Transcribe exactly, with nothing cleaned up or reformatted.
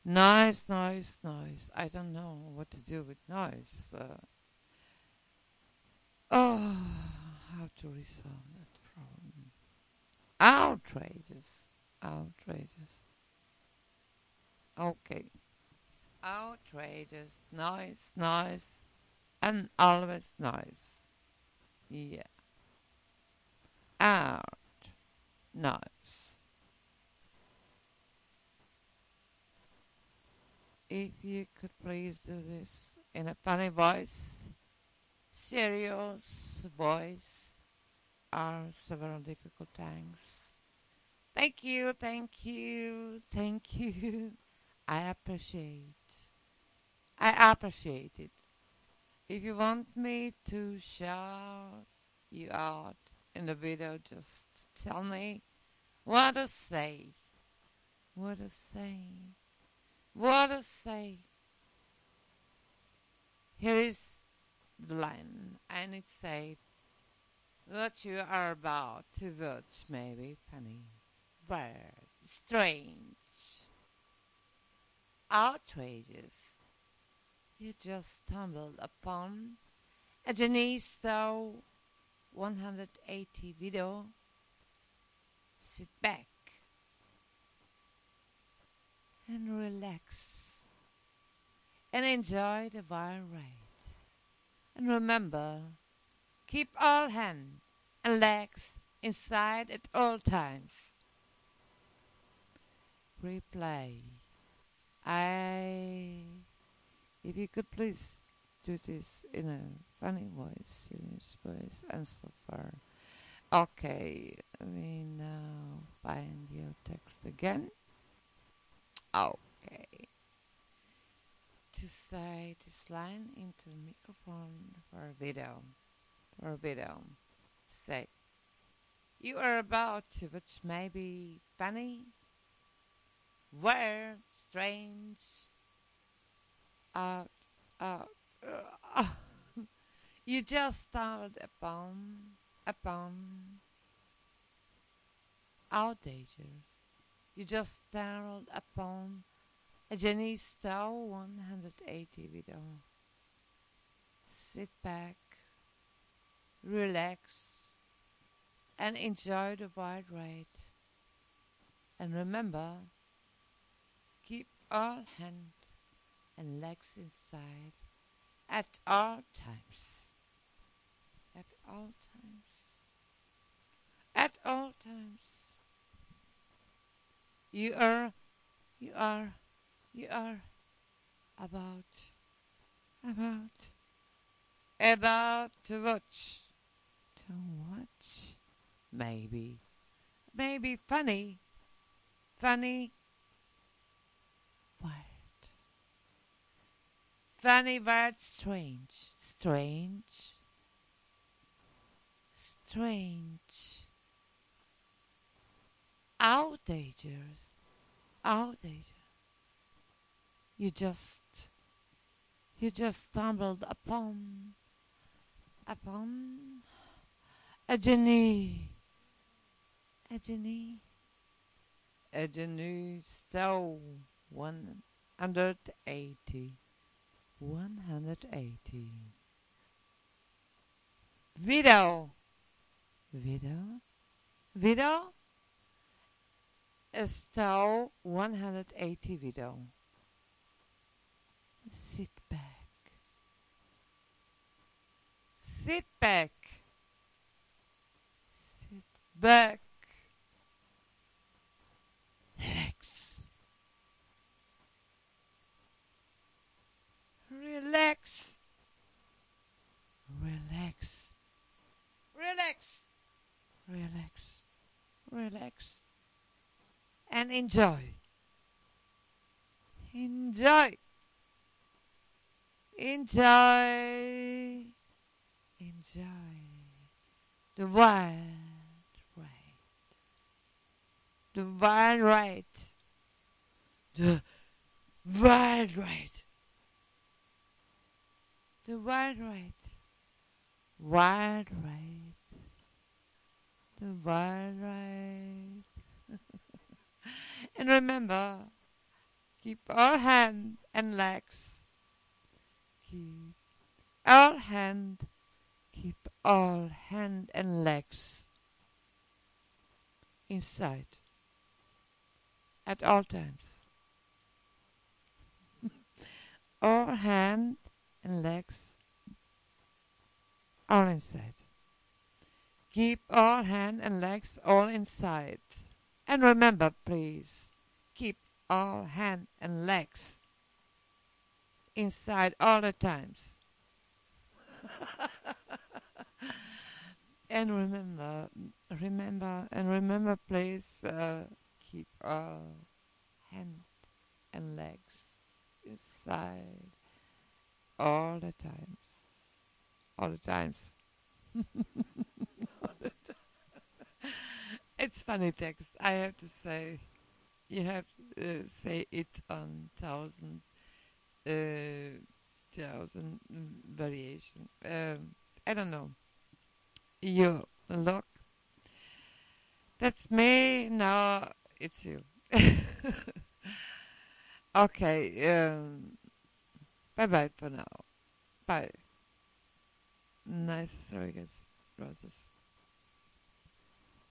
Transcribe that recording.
Noise, noise, noise. I don't know what to do with noise. Uh, oh, how to resolve that problem? Outrageous. Outrageous. Okay. Outrageous. Noise, noise, and always noise. Yeah. Out. Noise. If you could please do this in a funny voice, serious voice, or several difficult things. Thank you, thank you, thank you. I appreciate. I appreciate it. If you want me to shout you out in the video, just tell me what to say. What to say. What to say. Here is the line, and it said, what you are about to watch may be funny, weird, strange, outrageous. You just stumbled upon a Janisto one hundred eighty video. Sit back and relax and enjoy the wild ride. And remember, keep all hands and legs inside at all times. Replay. I... If you could please do this in a funny voice, serious voice, and so far. Okay, we now find your text again. Okay. To say this line into the microphone for a video. For a video. Say, you are about to watch maybe funny, weird, strange, out, out. Uh, you just stumbled upon, upon outrageous. You just stumbled upon a Jenny Stowe one hundred eighty video. Sit back, relax, and enjoy the wild ride. And remember, keep all hands and legs inside at all times. At all times. At all times. You are, you are, you are about, about, about to watch. To watch? Maybe. Maybe funny. Funny. Weird. Funny, weird, strange. Strange. Strange. Outrageous. Outrageous. You just, you just stumbled upon, upon a genie. A genie. A genie stole one hundred eighty. one hundred eighty. Video. Video. Video. Stole one hundred eighty video. Sit back. Sit back. Sit back. Relax. Relax. Relax. Relax. Relax. Relax. And enjoy. Enjoy. Enjoy. Enjoy the wild ride. The wild ride. The wild ride. The wild ride. Wild ride. The wild ride. And remember, Keep all hand and legs. Keep all hand. Keep all hand and legs inside at all times. All hand and legs all inside. Keep all hand and legs all inside. And remember, please, keep all hand and legs inside all the times. And remember, remember, and remember, please, uh, keep all hand and legs inside all the times. All the times. It's funny text. I have to say, you have to uh, say it on thousand, uh, thousand variation. Um, I don't know. You look. That's me. Now it's you. Okay. Um, bye bye for now. Bye. Nice Rodriguez Roses.